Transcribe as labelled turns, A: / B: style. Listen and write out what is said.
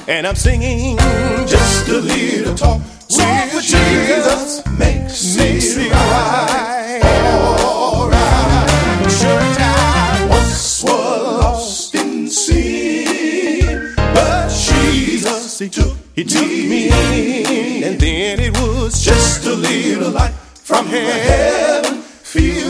A: and I'm singing just a little talk with Jesus makes me right. Alright. Sure as I once was lost in sin, but Jesus, he took me in, and then it was just a little light from heaven. Feel